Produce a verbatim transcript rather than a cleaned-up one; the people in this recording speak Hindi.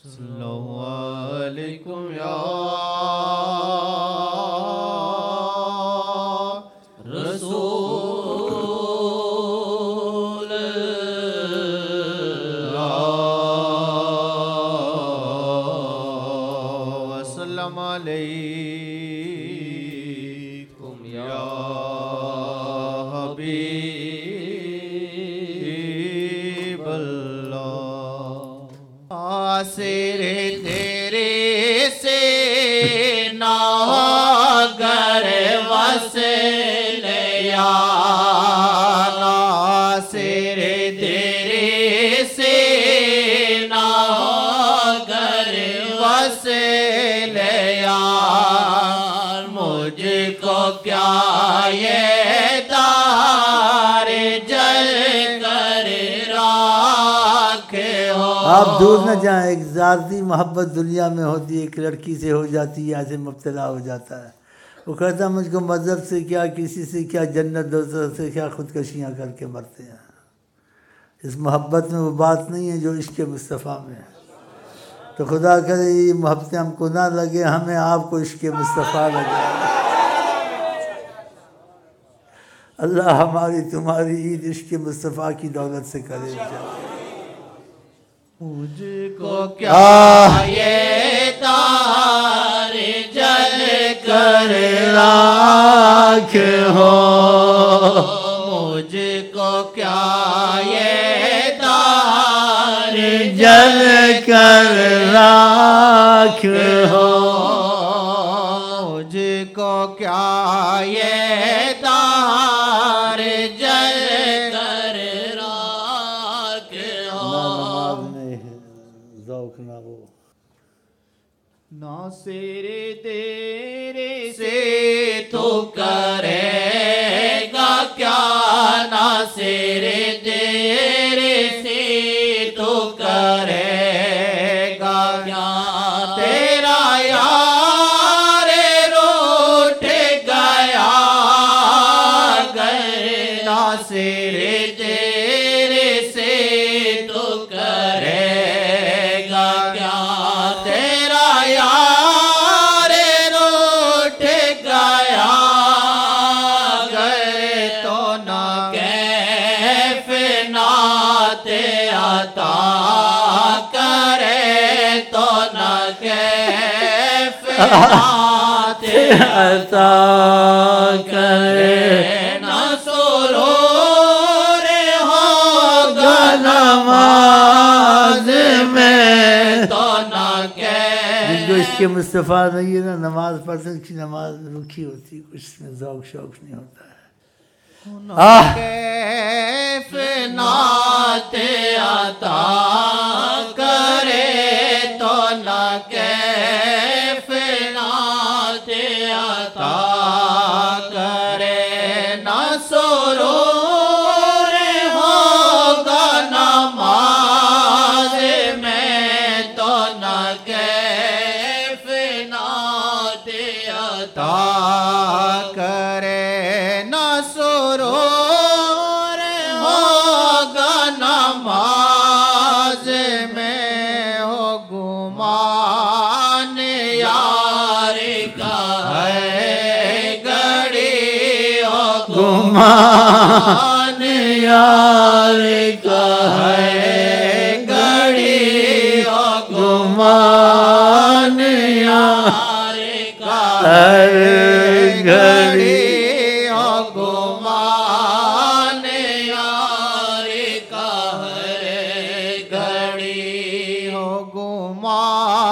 सल्लल्लाहु अलैकुम या रसूल अल्लाह वसल्लम अलैकुम या हबीब अल्लाह। आसिरे तेरे से ना गर वसल यार, आसिरे तेरे से ना गर वसल यार, मुझको क्या ये तारे जल कर राखे हो। आप दूर न जाएं, एक ज़ाती मोहब्बत दुनिया में होती है, एक लड़की से हो जाती है, यहाँ से मुब्तला हो जाता है। वो कहता मुझको मज़हब से क्या, किसी से क्या, जन्नत दोजख से क्या, खुदकशियाँ करके मरते हैं। इस मोहब्बत में वो बात नहीं है जो इश्क़ मुस्तफ़ा में है। तो खुदा करे ये मोहब्बतें हमको ना लगे, हमें आपको इश्क़ मुस्तफ़ा लगे। अल्लाह हमारी तुम्हारी ईद इश्क़ मुस्तफ़ा की दौलत से करे। मुझको क्या ये तारे जल कर राख हो, मुझको क्या ये तारे जल कर राख हो, मुझको क्या ये तारे जल कर राख हो। ज़ौक़ ना हो ना सेरे तेरे से तो करेगा क्या, ना सेरे तेरे से तो करेगा क्या, तेरा यार रूठ गया गए, ना सेरे तेरे से तो करेगा क्या, तेरा यार रूठ गया गए, तो ना कैफ नाते अता करे, तो ना कैफ नाते अता करे, ना सुरूर होगा नमाज में, तो ना जिनको इश्क़ मुस्तफ़ा नहीं है ना, नमाज पढ़ते उसकी नमाज रुखी होती, कुछ में ज़ौक़ शौक़ नहीं होता है। कैफ नाते अता करे, तो ना कैफ नाते अता करे, ना सुरूर होगा नमाज में, तो ना कैफ नाते अता करे, ना सुरूर होगा नमाज में, हो गुमान यार का है घड़ी, हो गुमान यार का है घड़ी, हो गुमान यार का है घड़ी, हो गुमान यार का है घड़ी, हो गुमान